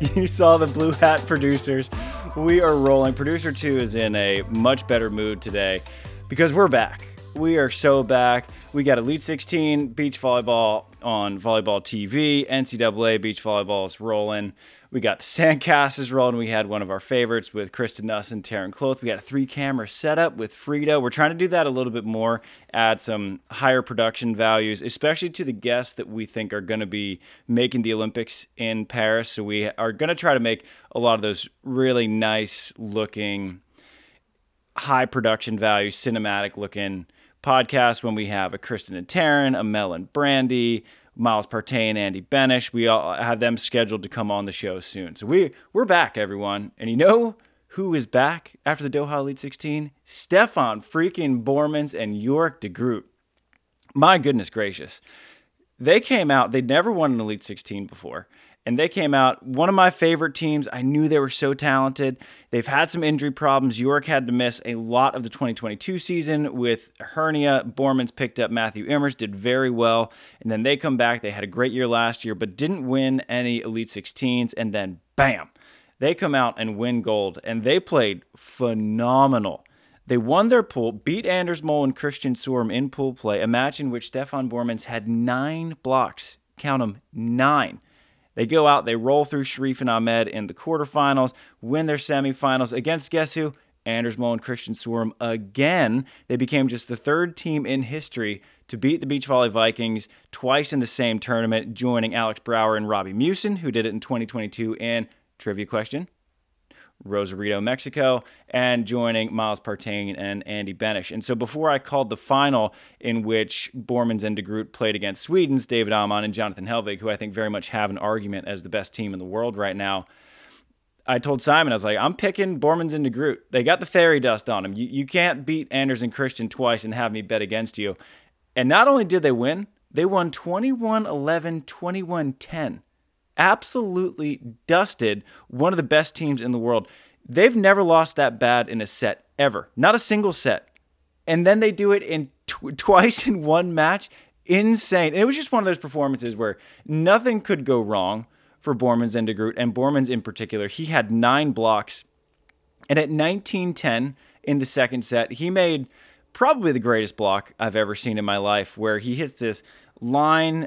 You saw the Blue Hat producers. We are rolling. Producer 2 is in a much better mood today because we're back. We are so back. We got Elite 16 beach volleyball on Volleyball TV. NCAA beach volleyball is rolling. We got the Sandcastles rolling. We had one of our favorites with Kristen Nuss and Taryn Kloth. We got a 3-camera setup with Frida. We're trying to do that a little bit more, add some higher production values, especially to the guests that we think are going to be making the Olympics in Paris. So we are going to try to make a lot of those really nice looking, high production value, cinematic looking podcasts when we have a Kristen and Taryn, a Mel and Brandy, Miles Partey and Andy Benish. We all have them scheduled to come on the show soon. So we're back, everyone. And you know who is back after the Doha Elite 16? Stefan freaking Bormans and York de Groot. My goodness gracious. They came out, they'd never won an Elite 16 before. And they came out, one of my favorite teams. I knew they were so talented. They've had some injury problems. York had to miss a lot of the 2022 season with hernia. Bormans picked up Matthew Immers, did very well. And then they come back. They had a great year last year, but didn't win any Elite 16s. And then, bam, they come out and win gold. And they played phenomenal. They won their pool, beat Anders Mol and Christian Sorum in pool play, a match in which Stefan Bormans had 9 blocks. Count them, 9. They go out, they roll through Sharif and Ahmed in the quarterfinals, win their semifinals against, guess who? Anders Mol and Christian Sorum again. They became just the 3rd team in history to beat the Beach Volley Vikings twice in the same tournament, joining Alex Brower and Robbie Musin, who did it in 2022 in, trivia question, Rosarito, Mexico, and joining Miles Partey and Andy Benish. And so before I called the final in which Bormans and de Groot played against Sweden's David Amann and Jonathan Helvig, who I think very much have an argument as the best team in the world right now, I told Simon, I was like, I'm picking Bormans and de Groot. They got the fairy dust on them. You can't beat Anders and Christian twice and have me bet against you. And not only did they win 21-11, 21-10. Absolutely dusted one of the best teams in the world. They've never lost that bad in a set, ever. Not a single set. And then they do it in twice in one match. Insane. And it was just one of those performances where nothing could go wrong for Bormans and de Groot. And Bormans in particular, he had 9 blocks. And at 19-10 in the second set, he made probably the greatest block I've ever seen in my life, where he hits this line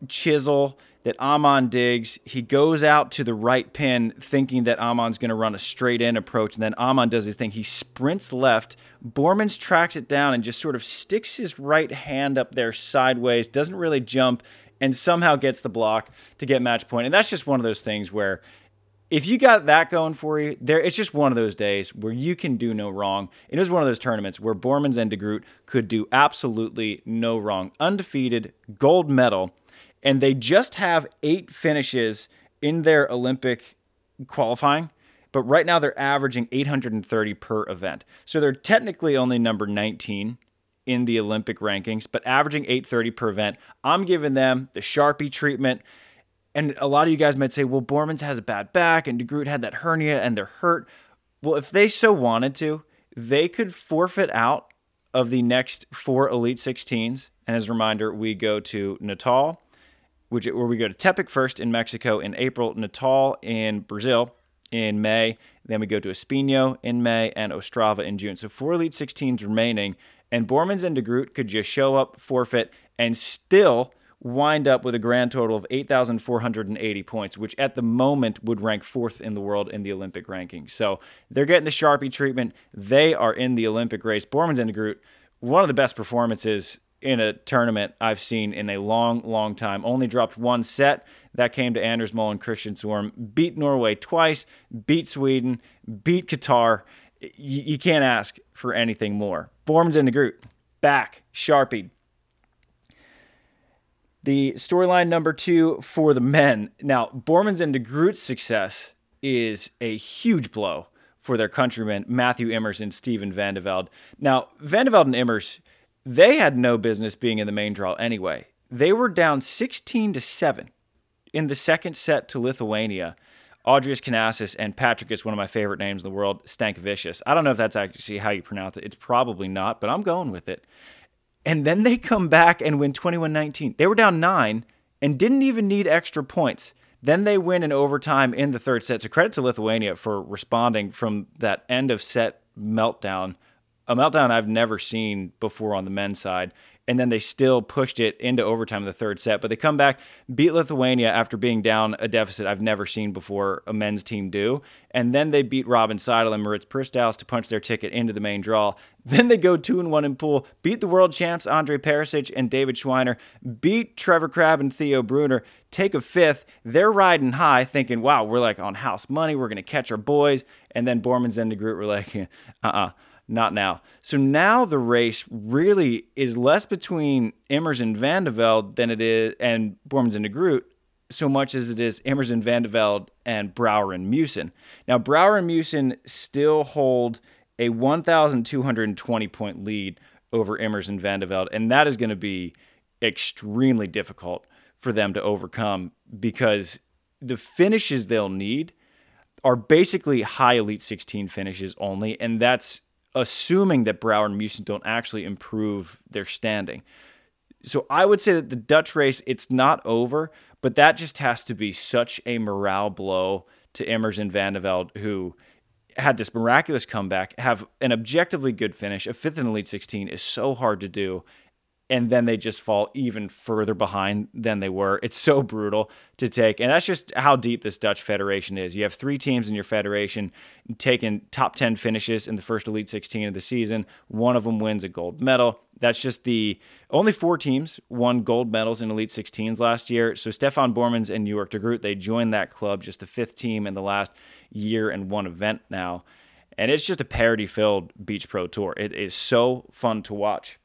chisel that Amann digs. He goes out to the right pin thinking that Amann's going to run a straight-in approach, and then Amann does his thing. He sprints left. Bormans tracks it down and just sort of sticks his right hand up there sideways, doesn't really jump, and somehow gets the block to get match point. And that's just one of those things where if you got that going for you, it's just one of those days where you can do no wrong. It was one of those tournaments where Bormans and de Groot could do absolutely no wrong. Undefeated, gold medal. And they just have 8 finishes in their Olympic qualifying, but right now they're averaging 830 per event. So they're technically only number 19 in the Olympic rankings, but averaging 830 per event. I'm giving them the Sharpie treatment. And a lot of you guys might say, well, Bormans has a bad back and de Groot had that hernia and they're hurt. Well, if they so wanted to, they could forfeit out of the next 4 Elite 16s. And as a reminder, we go to Natal, where we go to Tepic first in Mexico in April, Natal in Brazil in May, then we go to Espinho in May, and Ostrava in June. So 4 Elite 16s remaining, and Bormans and de Groot could just show up, forfeit, and still wind up with a grand total of 8,480 points, which at the moment would rank 4th in the world in the Olympic rankings. So they're getting the Sharpie treatment. They are in the Olympic race. Bormans and de Groot, one of the best performances in a tournament I've seen in a long, long time. Only dropped 1 set. That came to Anders Mol and Christian Sorum. Beat Norway twice, beat Sweden, beat Qatar. You can't ask for anything more. Bormans and de Groot, back, Sharpie. The storyline number 2 for the men. Now, Bormans and de Groot's success is a huge blow for their countrymen, Matthew Immers and Steven van de Velde. Now, van de Velde and Immers, they had no business being in the main draw anyway. They were down 16-7 in the second set to Lithuania. Audrius Kanasis and Patricus, one of my favorite names in the world, Stankovičius. I don't know if that's actually how you pronounce it. It's probably not, but I'm going with it. And then they come back and win 21-19. They were down 9 and didn't even need extra points. Then they win in overtime in the third set. So credit to Lithuania for responding from that end of set meltdown, a meltdown I've never seen before on the men's side. And then they still pushed it into overtime in the third set. But they come back, beat Lithuania after being down a deficit I've never seen before a men's team do. And then they beat Robin Seidel and Maritz Pristals to punch their ticket into the main draw. Then they go 2-1 in pool, beat the world champs Andre Perisic and David Schweiner, beat Trevor Crabb and Theo Brunner, take a fifth. They're riding high thinking, wow, we're like on house money. We're going to catch our boys. And then Bormans and de Groot were like, not now. So now the race really is less between Immers and Van de Velde than it is, and Bormans and de Groot, so much as it is Immers and Van de Velde and Brouwer and Musen. Now, Brouwer and Musen still hold a 1,220 point lead over Immers and Van de Velde, and that is going to be extremely difficult for them to overcome because the finishes they'll need are basically high Elite 16 finishes only, and that's assuming that Brouwer and Musen don't actually improve their standing. So I would say that the Dutch race, it's not over, but that just has to be such a morale blow to Immers and Van de Velde, who had this miraculous comeback, have an objectively good finish. A fifth in Elite 16 is so hard to do. And then they just fall even further behind than they were. It's so brutal to take. And that's just how deep this Dutch federation is. You have 3 teams in your federation taking top 10 finishes in the first Elite 16 of the season. One of them wins a gold medal. That's just only 4 teams won gold medals in Elite 16s last year. So Stefan Bormans and York de Groot, they joined that club, just the 5th team in the last year and 1 event now. And it's just a parity-filled Beach Pro Tour. It is so fun to watch.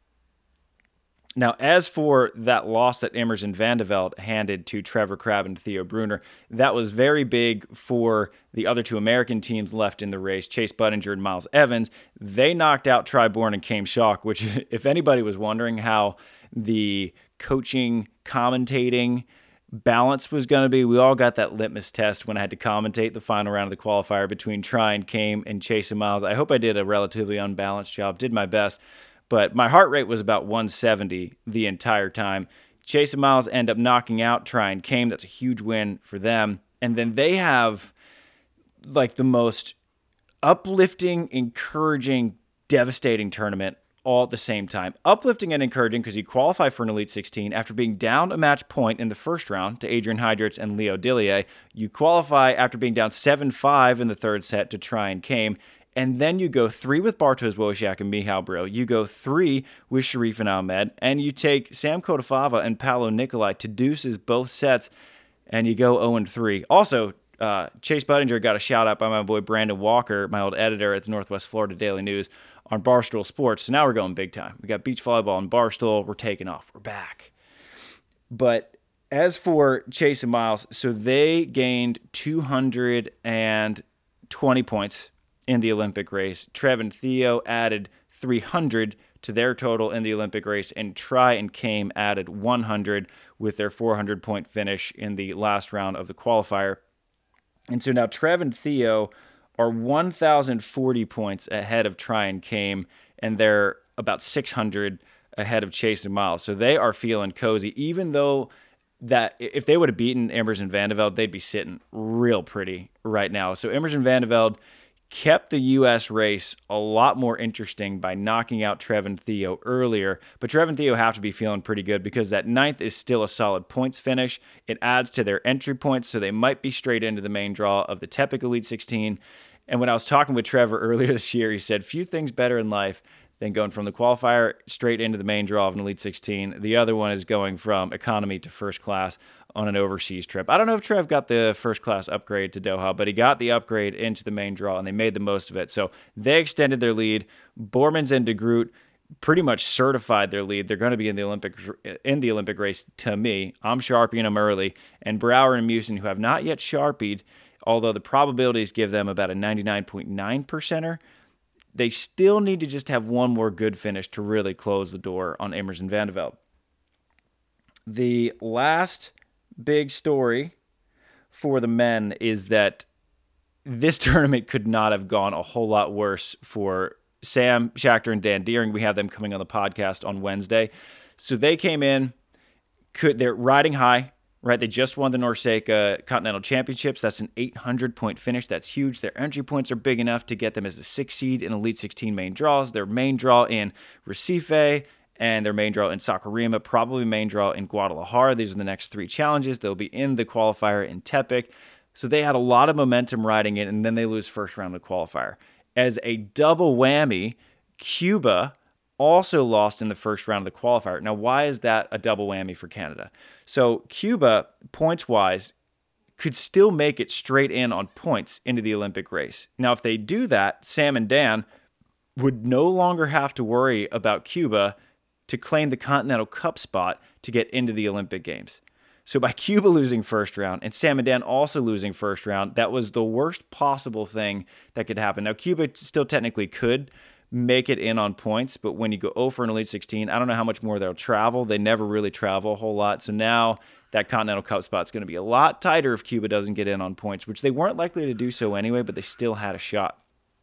Now, as for that loss that Immers and Van de Velde handed to Trevor Crabb and Theo Brunner, that was very big for the other 2 American teams left in the race, Chase Budinger and Miles Evans. They knocked out Tri Bourne and Came Schock, which, if anybody was wondering how the coaching, commentating balance was going to be, we all got that litmus test when I had to commentate the final round of the qualifier between Tri and Came and Chase and Miles. I hope I did a relatively unbalanced job, did my best. But my heart rate was about 170 the entire time. Chase and Miles end up knocking out Tri and Came. That's a huge win for them. And then they have like the most uplifting, encouraging, devastating tournament all at the same time. Uplifting and encouraging because you qualify for an Elite 16 after being down a match point in the first round to Adrian Heidrich and Leo Dillier. You qualify after being down 7-5 in the third set to Tri and Came. And then you go 3 with Bartosz Wojciak and Michał Brill. You go 3 with Sharif and Ahmed. And you take Sam Kotafava and Paolo Nicolai to deuces both sets. And you go 0-3. Also, Chase Budinger got a shout out by my boy Brandon Walker, my old editor at the Northwest Florida Daily News, on Barstool Sports. So now we're going big time. We got beach volleyball and Barstool. We're taking off. We're back. But as for Chase and Miles, so they gained 220 points in the Olympic race. Trev and Theo added 300 to their total in the Olympic race, and Tri and Came added 100 with their 400-point finish in the last round of the qualifier. And so now Trev and Theo are 1,040 points ahead of Tri and Came, and they're about 600 ahead of Chase and Miles. So they are feeling cozy, even though that if they would have beaten Immers and Van de Velde, they'd be sitting real pretty right now. So Immers and Van de Velde kept the U.S. race a lot more interesting by knocking out Trev and Theo earlier. But Trev and Theo have to be feeling pretty good because that 9th is still a solid points finish. It adds to their entry points, so they might be straight into the main draw of the Tepic Elite 16. And when I was talking with Trevor earlier this year, he said, few things better in life than going from the qualifier straight into the main draw of an Elite 16. The other one is going from economy to first class on an overseas trip. I don't know if Trev got the first class upgrade to Doha, but he got the upgrade into the main draw, and they made the most of it. So they extended their lead. Bormans and de Groot pretty much certified their lead. They're going to be in the Olympic race to me. I'm sharpieing them early. And Brouwer and Musen, who have not yet sharpied, although the probabilities give them about a 99.9%er, they still need to just have one more good finish to really close the door on Immers and Van de Velde. The last big story for the men is that this tournament could not have gone a whole lot worse for Sam Schachter and Dan Deering. We have them coming on the podcast on Wednesday. So they came in, they're riding high. right? They just won the NORCECA Continental Championships. That's an 800-point finish. That's huge. Their entry points are big enough to get them as the 6th seed in Elite 16 main draws. Their main draw in Recife and their main draw in Saquarema, probably main draw in Guadalajara. These are the next 3 challenges. They'll be in the qualifier in Tepic. So they had a lot of momentum riding it, and then they lose first round of the qualifier. As a double whammy, Cuba also lost in the first round of the qualifier. Now, why is that a double whammy for Canada? So Cuba, points-wise, could still make it straight in on points into the Olympic race. Now, if they do that, Sam and Dan would no longer have to worry about Cuba to claim the Continental Cup spot to get into the Olympic Games. So by Cuba losing first round and Sam and Dan also losing first round, that was the worst possible thing that could happen. Now, Cuba still technically could make it in on points, but when you go 0 for an Elite 16, I don't know how much more they'll travel. They never really travel a whole lot. So now that Continental Cup spot is going to be a lot tighter if Cuba doesn't get in on points, which they weren't likely to do so anyway, but they still had a shot.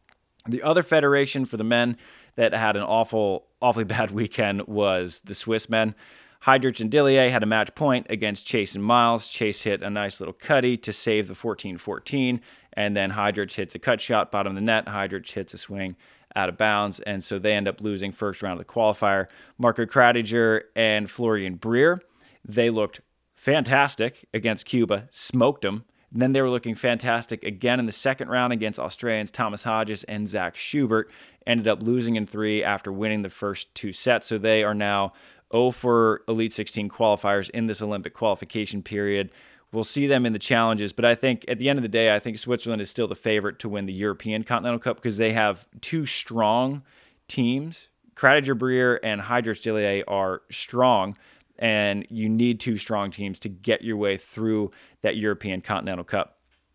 The other federation for the men that had an awfully bad weekend was the Swiss men. Heidrich and Dillier had a match point against Chase and Miles. Chase hit a nice little cutty to save the 14-14, and then Heidrich hits a cut shot, bottom of the net. Heidrich hits a swing out of bounds, and so they end up losing first round of the qualifier. Marco Kradiger and Florian Brier, they looked fantastic against Cuba, smoked them. And then they were looking fantastic again in the second round against Australians Thomas Hodges and Zach Schubert. Ended up losing in 3 after winning the first 2 sets, so they are now 0 for Elite 16 qualifiers in this Olympic qualification period. We'll see them in the challenges, but I think at the end of the day, I think Switzerland is still the favorite to win the European Continental Cup because they have 2 strong teams. Kradiger, Brier, and Heidrich Dillier are strong, and you need 2 strong teams to get your way through that European Continental Cup.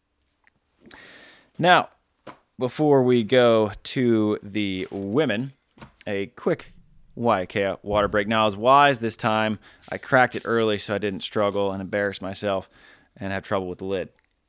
Now, before we go to the women, a quick Waiakea water break. Now, I was wise this time. I cracked it early so I didn't struggle and embarrass myself and have trouble with the lid.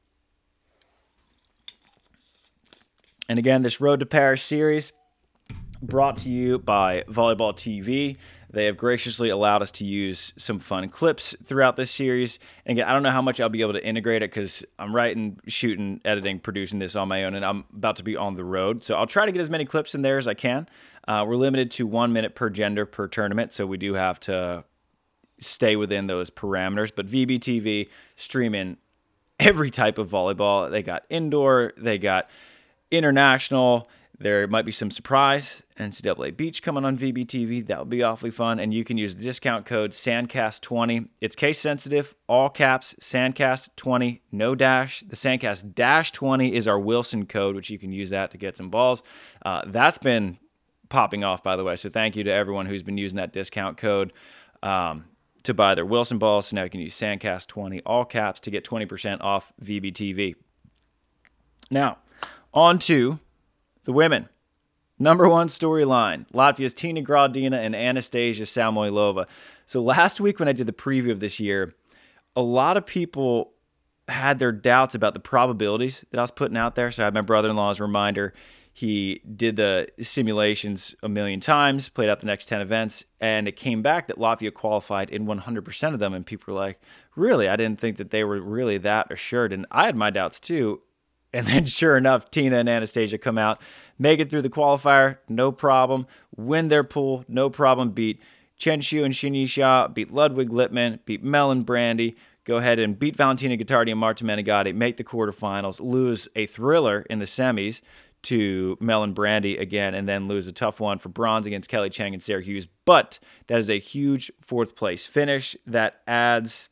And again, this Road to Paris series brought to you by Volleyball TV. They have graciously allowed us to use some fun clips throughout this series. And again, I don't know how much I'll be able to integrate it because I'm writing, shooting, editing, producing this on my own, and I'm about to be on the road. So I'll try to get as many clips in there as I can. We're limited to 1 minute per gender per tournament, so we do have to stay within those parameters. But VBTV streaming every type of volleyball. They got indoor, they got international. There might be some surprise NCAA Beach coming on VBTV. That would be awfully fun. And you can use the discount code SANDCAST20. It's case sensitive, all caps, SANDCAST20, no dash. The SANDCAST-20 is our Wilson code, which you can use that to get some balls. That's been popping off, by the way. So thank you to everyone who's been using that discount code to buy their Wilson balls. So now you can use SANDCAST20, all caps, to get 20% off VBTV. Now, on to the women. Number 1 storyline, Latvia's Tina Graudina and Anastasia Samoilova. So last week when I did the preview of this year, a lot of people had their doubts about the probabilities that I was putting out there. So I had my brother-in-law as a reminder. He did the simulations a million times, played out the next 10 events, and it came back that Latvia qualified in 100% of them. And people were like, really? I didn't think that they were really that assured. And I had my doubts too. And then sure enough, Tina and Anastasia come out, make it through the qualifier, no problem, win their pool, no problem, beat Chen Shu and Shinisha, beat Ludwig Lippmann, beat Melon Brandy, go ahead and beat Valentina Guittardi and Marta Menegatti, make the quarterfinals, lose a thriller in the semis to Melon Brandy again, and then lose a tough one for bronze against Kelly Chang and Sarah Hughes. But that is a huge 4th place finish that adds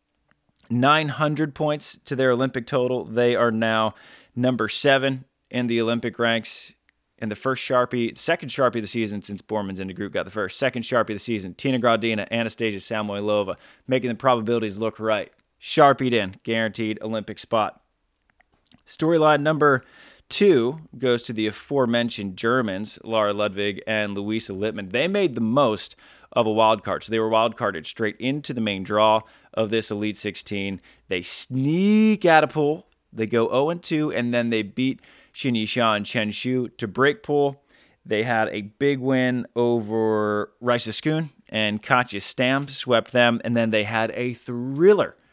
900 points to their Olympic total. They are now number 7 in the Olympic ranks. And the second Sharpie of the season since Borman's in the group got the first. Second Sharpie of the season, Tina Graudina, Anastasia Samoilova, making the probabilities look right. Sharpied in, guaranteed Olympic spot. Storyline number 2 goes to the aforementioned Germans, Lara Ludwig and Luisa Lippmann. They made the most of a wild card. So they were wild carded straight into the main draw of this Elite 16. They sneak out of pool. They go 0-2, and then they beat Shinisha and Chen Shu to break pool. They had a big win over Raisa Skun, and Katja Stam swept them. And then they had a thriller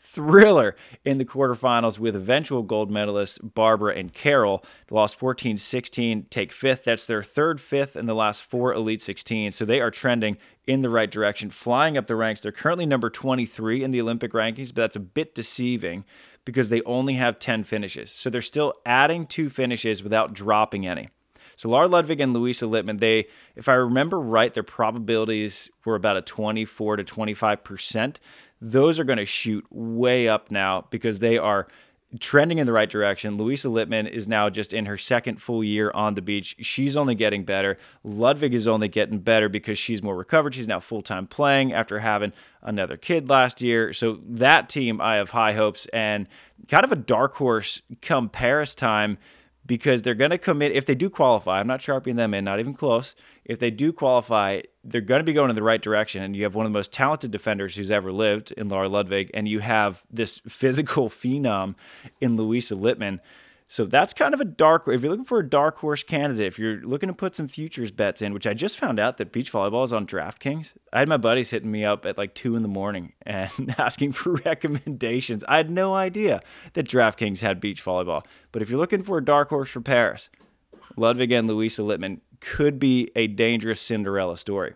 thriller in the quarterfinals with eventual gold medalists Barbara and Carol. They lost 14-16, take fifth. That's their third fifth in the last 4 Elite 16. So they are trending in the right direction, flying up the ranks. They're currently number 23 in the Olympic rankings, but that's a bit deceiving because they only have 10 finishes. So they're still adding 2 finishes without dropping any. So Lara Ludwig and Louisa Littman, if I remember right, their probabilities were about a 24 to 25%. Those are going to shoot way up now because they are trending in the right direction. Louisa Littman is now just in her second full year on the beach. She's only getting better. Ludwig is only getting better because she's more recovered. She's now full-time playing after having another kid last year. So that team, I have high hopes and kind of a dark horse come Paris time, because they're going to commit, if they do qualify, I'm not sharping them in, not even close. If they do qualify, they're going to be going in the right direction. And you have one of the most talented defenders who's ever lived in Lara Ludwig, and you have this physical phenom in Louisa Littman. So that's kind of if you're looking for a dark horse candidate, if you're looking to put some futures bets in, which I just found out that beach volleyball is on DraftKings. I had my buddies hitting me up at like 2 a.m. and asking for recommendations. I had no idea that DraftKings had beach volleyball. But if you're looking for a dark horse for Paris, Ludwig and Louisa Littman could be a dangerous Cinderella story.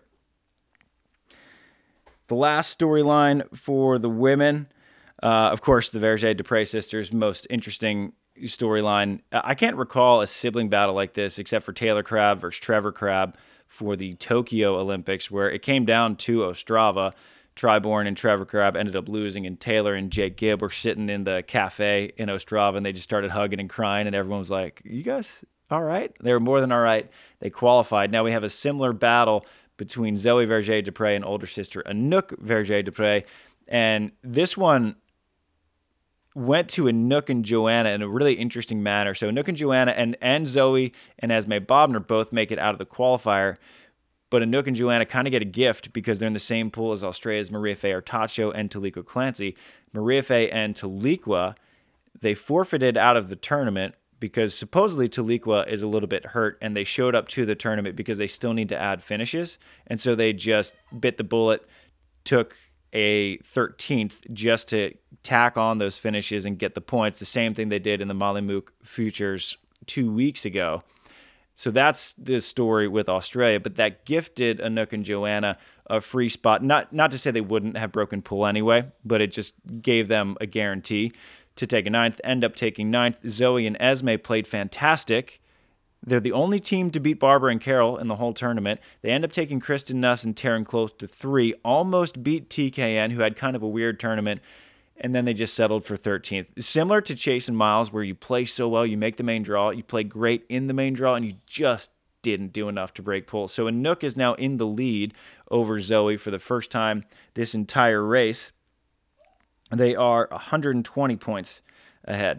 The last storyline for the women, of course, the Verger-Deprez sisters, most interesting storyline. I can't recall a sibling battle like this except for Taylor Crabb versus Trevor Crabb for the Tokyo Olympics, where it came down to Ostrava. Triborn and Trevor Crabb ended up losing, and Taylor and Jake Gibb were sitting in the cafe in Ostrava, and they just started hugging and crying, and everyone was like, you guys all right? They were more than all right. They qualified. Now we have a similar battle between Zoe Verger-Deprez and older sister Anouk Verger-Deprez, and this one went to Anouk and Joanna in a really interesting manner. So Anouk and Joanna and Zoe and Esme Bobner both make it out of the qualifier, but Anouk and Joanna kind of get a gift because they're in the same pool as Australia's Mariafe Artacho and Taliqua Clancy. Mariafe and Taliqua, they forfeited out of the tournament because supposedly Taliqua is a little bit hurt, and they showed up to the tournament because they still need to add finishes, and so they just bit the bullet, took a 13th just to tack on those finishes and get the points. The same thing they did in the Mollymook Futures 2 weeks ago. So that's the story with Australia, but that gifted Anouk and Joanna a free spot. Not to say they wouldn't have broken pool anyway, but it just gave them a guarantee to take a 9th, end up taking 9th. Zoe and Esme played fantastic. They're the only team to beat Barbara and Carol in the whole tournament. They end up taking Kristen Nuss and Taryn Close to 3, almost beat TKN, who had kind of a weird tournament, and then they just settled for 13th. Similar to Chase and Miles, where you play so well, you make the main draw, you play great in the main draw, and you just didn't do enough to break pool. So Anouk is now in the lead over Zoe for the first time this entire race. They are 120 points ahead.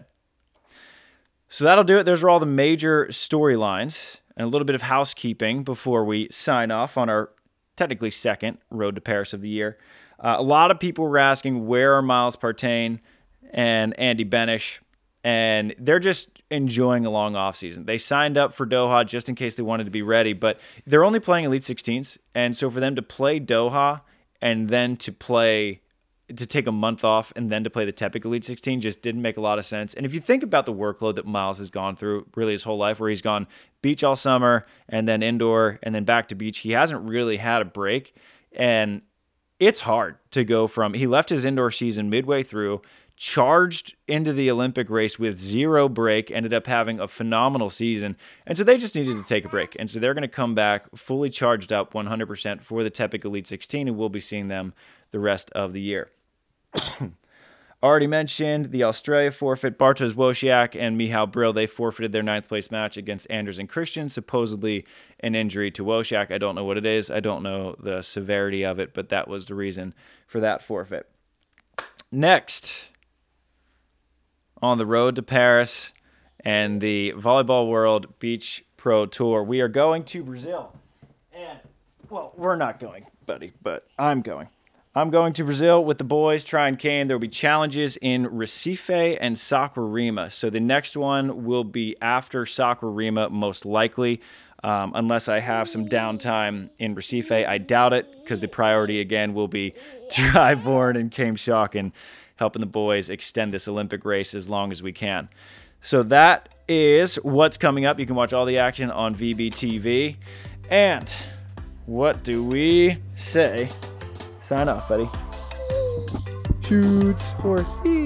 So that'll do it. Those are all the major storylines and a little bit of housekeeping before we sign off on our technically second Road to Paris of the year. A lot of people were asking, where are Miles Partain and Andy Benish? And they're just enjoying a long offseason. They signed up for Doha just in case they wanted to be ready, but they're only playing Elite 16s. And so for them to play Doha and then to take a month off and then to play the Tepic Elite 16 just didn't make a lot of sense. And if you think about the workload that Miles has gone through really his whole life, where he's gone beach all summer and then indoor and then back to beach, he hasn't really had a break. And it's hard to go from, he left his indoor season midway through, charged into the Olympic race with 0 break, ended up having a phenomenal season. And so they just needed to take a break. And so they're going to come back fully charged up 100% for the Tepic Elite 16, and we'll be seeing them the rest of the year. Already mentioned the Australia forfeit. Bartosz Wojciak and Michał Brill, they forfeited their 9th place match against Anders and Christian, supposedly an injury to Wojciak. I don't know what it is. I don't know the severity of it, but that was the reason for that forfeit. Next, on the road to Paris and the Volleyball World Beach Pro Tour, we are going to Brazil. And, well, we're not going, buddy, but I'm going. I'm going to Brazil with the boys, Try and Kane. There will be challenges in Recife and Saquarema. So the next one will be after Saquarema, most likely, unless I have some downtime in Recife. I doubt it, because the priority, again, will be Triborn and Kame Shock and helping the boys extend this Olympic race as long as we can. So that is what's coming up. You can watch all the action on VBTV. And what do we say? Sign off, buddy. Shoots or he.